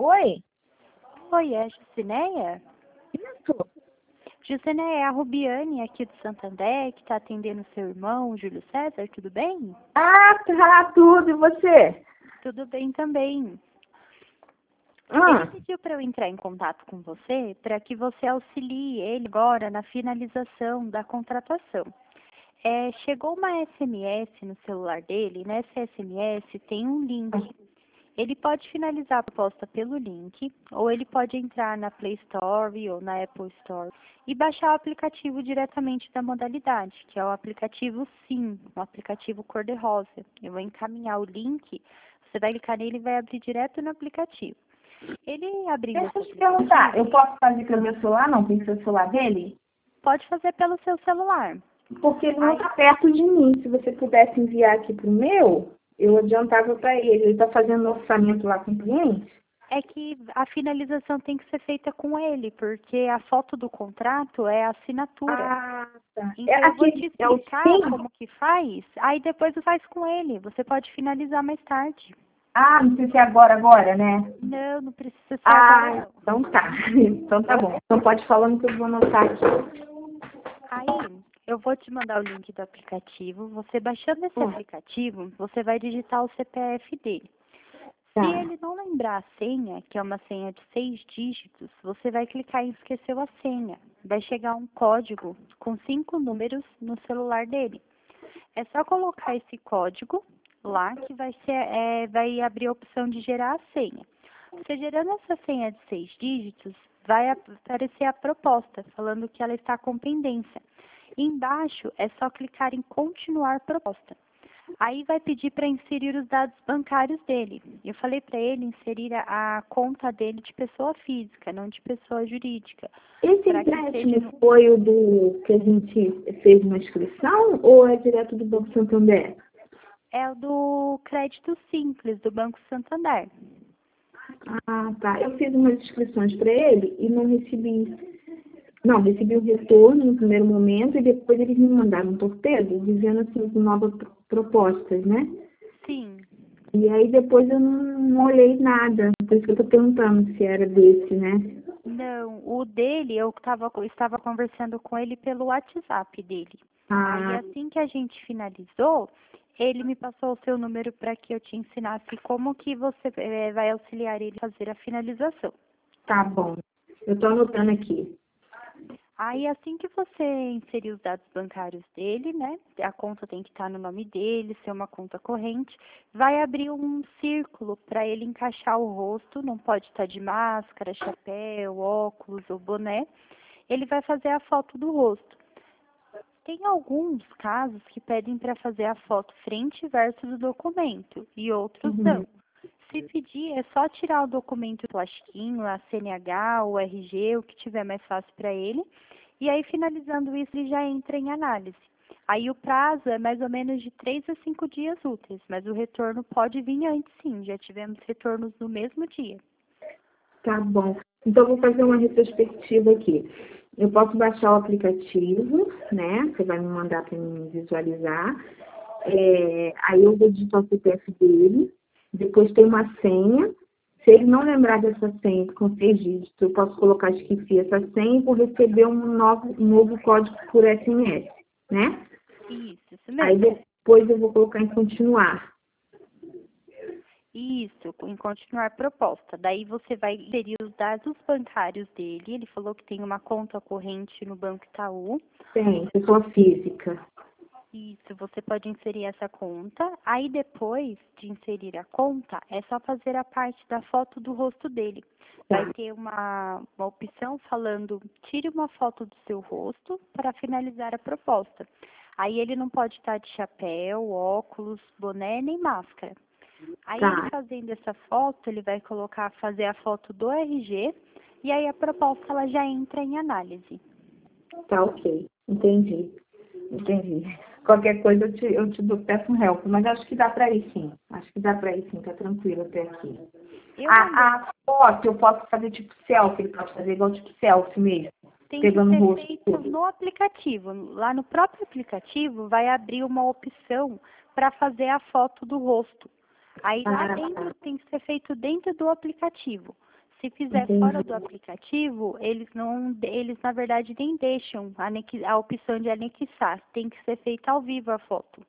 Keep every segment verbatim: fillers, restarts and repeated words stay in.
Oi? Oi, é a Jucineia? Isso. Jucineia, é a Rubiane aqui do Santander, que está atendendo seu irmão, Júlio César, tudo bem? Ah, tá tudo. E você? Tudo bem também. Ah, Ele pediu para eu entrar em contato com você para que você auxilie ele agora na finalização da contratação. É, chegou uma S M S no celular dele, nessa S M S tem um link. Ele pode finalizar a proposta pelo link, ou ele pode entrar na Play Store ou na Apple Store e baixar o aplicativo diretamente da modalidade, que é o aplicativo Sim, um aplicativo cor-de-rosa. Eu vou encaminhar o link, você vai clicar nele e vai abrir direto no aplicativo. Ele abrindo deixa eu esse te perguntar. aplicativo, Eu posso fazer pelo meu celular? Não, tem que ser o celular dele? pode fazer pelo seu celular. Porque ele não Aí, está perto de mim. Se você pudesse enviar aqui pro meu, eu adiantava para ele. Ele está fazendo orçamento lá com o cliente? é que a finalização tem que ser feita com ele, porque a foto do contrato é a assinatura. Ah, tá. É Então eu vou te aqui, é o explicar sim? como que faz, aí depois você faz com ele. Você pode finalizar mais tarde. Ah, não sei se é agora, agora, né? Não, não precisa ser agora Ah, não. então tá. Então tá bom. Então pode falando que eu vou anotar aqui. Aí eu vou te mandar o link do aplicativo. Você baixando esse Hum, aplicativo, você vai digitar o C P F dele. Se tá. ele não lembrar a senha, que é uma senha de seis dígitos, você vai clicar em esqueceu a senha. Vai chegar um código com cinco números no celular dele. É só colocar esse código lá que vai ser, é, vai abrir a opção de gerar a senha. Você gerando essa senha de seis dígitos, vai aparecer a proposta, falando que ela está com pendência. Embaixo é só clicar em continuar proposta. Aí vai pedir para inserir os dados bancários dele. Eu falei para ele inserir a, a conta dele de pessoa física, não de pessoa jurídica. Esse Para que seja empréstimo no, foi o do que a gente fez uma inscrição ou é direto do Banco Santander? é o do crédito simples do Banco Santander. Ah, tá. Eu fiz umas inscrições para ele e não recebi. Não, recebi o retorno no primeiro momento e depois eles me mandaram um torpedo dizendo assim, com novas pro- propostas, né? Sim. E aí depois eu não, não olhei nada. Por isso que eu tô perguntando se era desse, né? Não, o dele, eu tava, eu estava conversando com ele pelo WhatsApp dele. Aí, Ah, assim que a gente finalizou, ele me passou o seu número para que eu te ensinasse como que você eh, vai auxiliar ele a fazer a finalização. tá bom. Eu tô anotando aqui. Aí, assim que você inserir os dados bancários dele, né? A conta tem que estar no nome dele, ser uma conta corrente. Vai abrir um círculo para ele encaixar o rosto. Não pode estar de máscara, chapéu, óculos ou boné. Ele vai fazer a foto do rosto. Tem alguns casos que pedem para fazer a foto frente e verso do documento e outros Uhum. não. Se pedir, é só tirar o documento do plastiquinho, a C N H, o R G, o que tiver mais fácil para ele. E aí, finalizando isso, ele já entra em análise. Aí o prazo é mais ou menos de três a cinco dias úteis, mas o retorno pode vir antes sim, já tivemos retornos no mesmo dia. Tá bom. Então, eu vou fazer uma retrospectiva aqui. Eu posso baixar o aplicativo, né? Você vai me mandar para mim visualizar. É, aí eu vou digitar o C P F dele. Depois tem uma senha. Se ele não lembrar dessa senha com seis dígitos, eu posso colocar esqueci essa senha e vou receber um novo, um novo código por S M S, né? Isso, isso Aí mesmo. depois eu vou colocar em continuar. Isso, em continuar proposta. Daí você vai inserir os dados bancários dele. Ele falou que tem uma conta corrente no Banco Itaú. Tem, pessoa física. Isso, você pode inserir essa conta. Aí depois de inserir a conta, é só fazer a parte da foto do rosto dele. Vai Tá, ter uma, uma opção falando, tire uma foto do seu rosto para finalizar a proposta. Aí ele não pode estar de chapéu, óculos, boné nem máscara. Aí ele tá, fazendo essa foto, ele vai colocar, fazer a foto do R G e aí a proposta ela já entra em análise. tá ok. Entendi. Entendi. Qualquer coisa eu te, eu te dou, peço um help, mas acho que dá para ir sim. Acho que dá para ir sim, tá tranquilo até aqui. Eu mandei, A, a foto eu posso fazer tipo selfie, ele pode fazer igual tipo selfie mesmo, tem que pegando o ser rosto. feito no aplicativo. Lá no próprio aplicativo vai abrir uma opção para fazer a foto do rosto. Aí lá Ah, dentro tem que ser feito dentro do aplicativo. Se fizer Entendi. fora do aplicativo, eles não, eles na verdade nem deixam anex- a opção de anexar. Tem que ser feita ao vivo a foto.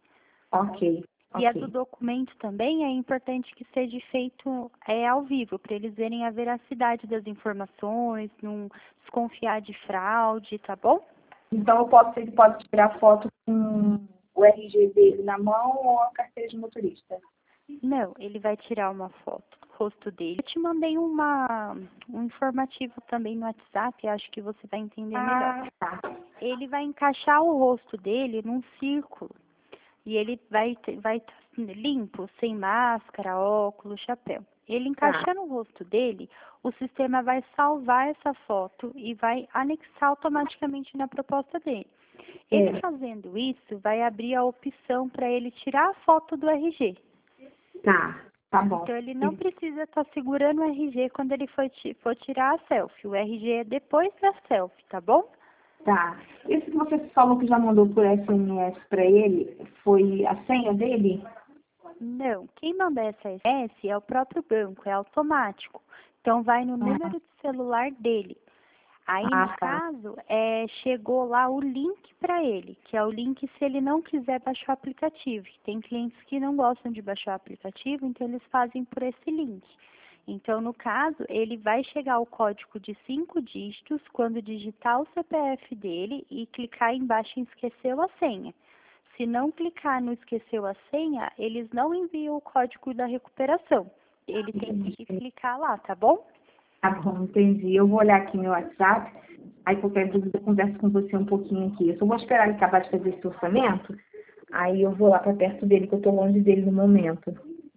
Ok, E a do ok. documento também é importante que seja feito é, ao vivo, para eles verem a veracidade das informações, não desconfiar de fraude, tá bom? Então, eu posso, ele pode tirar foto com o R G dele na mão ou a carteira de motorista? Não, ele vai tirar uma foto do rosto dele. Eu te mandei uma, um informativo também no WhatsApp, acho que você vai entender melhor. Ah, tá. Ele vai encaixar o rosto dele num círculo. E ele vai ter- vai estar limpo, sem máscara, óculos, chapéu. Ele encaixando o rosto dele, o sistema vai salvar essa foto e vai anexar automaticamente na proposta dele. Ele É, fazendo isso, vai abrir a opção para ele tirar a foto do R G. tá, tá bom. Então, ele não precisa estar segurando o R G quando ele for, ti- for tirar a selfie. O R G é depois da selfie, tá bom? Tá. Esse que você falou que já mandou por S M S para ele, foi a senha dele? Não, quem manda S M S é o próprio banco, é automático. Então, vai no Ah, número de celular dele. Aí, no ah, tá. caso, é, chegou lá o link para ele, que é o link se ele não quiser baixar o aplicativo. Tem clientes que não gostam de baixar o aplicativo, então eles fazem por esse link. Então, no caso, ele vai chegar o código de cinco dígitos quando digitar o C P F dele e clicar embaixo em esqueceu a senha. Se não clicar no esqueceu a senha, eles não enviam o código da recuperação. Ele tem que clicar lá, tá bom? Tá bom, entendi. Eu vou olhar aqui no WhatsApp, aí qualquer dúvida eu converso com você um pouquinho aqui. Eu só vou esperar ele acabar de fazer esse orçamento, aí eu vou lá para perto dele, que eu tô longe dele no momento.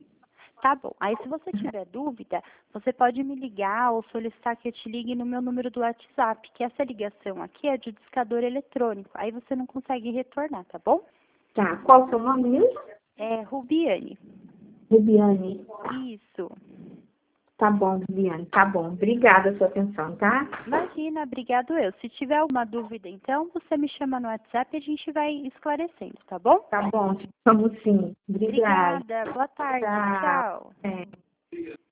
Tá bom. Aí, se você tiver dúvida, você pode me ligar ou solicitar que eu te ligue no meu número do WhatsApp, que essa ligação aqui é de discador eletrônico. Aí você não consegue retornar, tá bom? Tá, qual o seu nome mesmo? É Rubiane. Rubiane. Isso. Tá bom, Rubiane, tá bom. Obrigada pela sua atenção, tá? Imagina, obrigado eu. Se tiver alguma dúvida, então, você me chama no WhatsApp e a gente vai esclarecendo, tá bom? Tá bom, vamos sim. Obrigada. Obrigada. Boa tarde. Tchau. Tchau. É.